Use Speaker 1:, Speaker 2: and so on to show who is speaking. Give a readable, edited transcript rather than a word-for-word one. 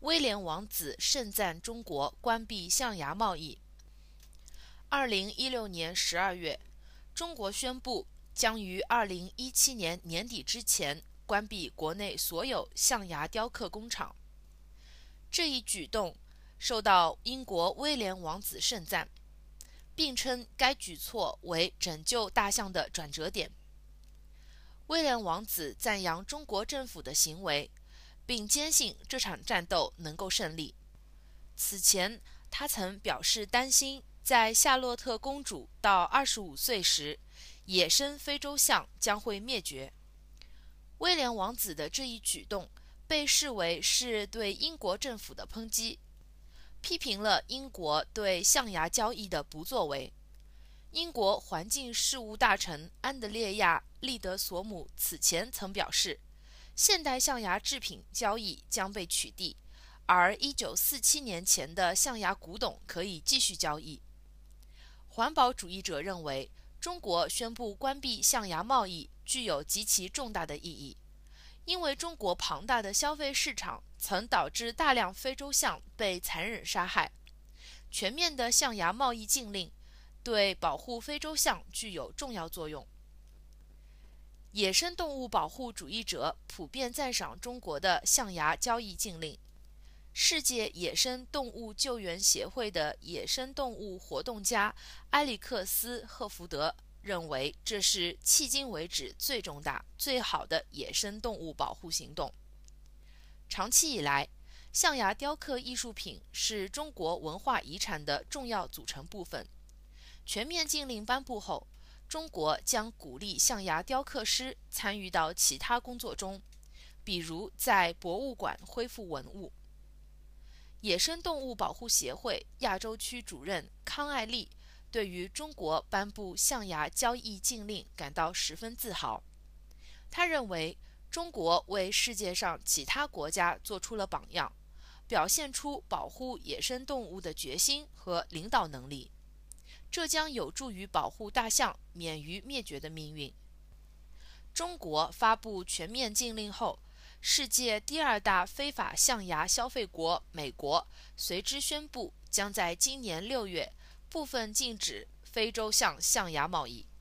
Speaker 1: 威廉王子盛赞中国关闭象牙贸易。2016年12月，中国宣布将于2017年年底之前关闭国内所有象牙雕刻工厂。这一举动受到英国威廉王子盛赞，并称该举措为拯救大象的转折点。威廉王子赞扬中国政府的行为，并坚信这场战斗能够胜利。此前，他曾表示担心，在夏洛特公主到25岁时，野生非洲象将会灭绝。威廉王子的这一举动被视为是对英国政府的抨击，批评了英国对象牙交易的不作为。英国环境事务大臣安德烈亚·利德索姆此前曾表示，现代象牙制品交易将被取缔，而1947年前的象牙古董可以继续交易。环保主义者认为，中国宣布关闭象牙贸易具有极其重大的意义，因为中国庞大的消费市场曾导致大量非洲象被残忍杀害。全面的象牙贸易禁令对保护非洲象具有重要作用。野生动物保护主义者普遍赞赏中国的象牙交易禁令。世界野生动物救援协会的野生动物活动家埃里克斯·赫福德认为，这是迄今为止最重大、最好的野生动物保护行动。长期以来，象牙雕刻艺术品是中国文化遗产的重要组成部分。全面禁令颁布后，中国将鼓励象牙雕刻师参与到其他工作中，比如在博物馆恢复文物。野生动物保护协会亚洲区主任康爱丽对于中国颁布象牙交易禁令感到十分自豪。他认为，中国为世界上其他国家做出了榜样，表现出保护野生动物的决心和领导能力。这将有助于保护大象免于灭绝的命运。中国发布全面禁令后，世界第二大非法象牙消费国美国随之宣布，将在今年6月部分禁止非洲象象牙贸易。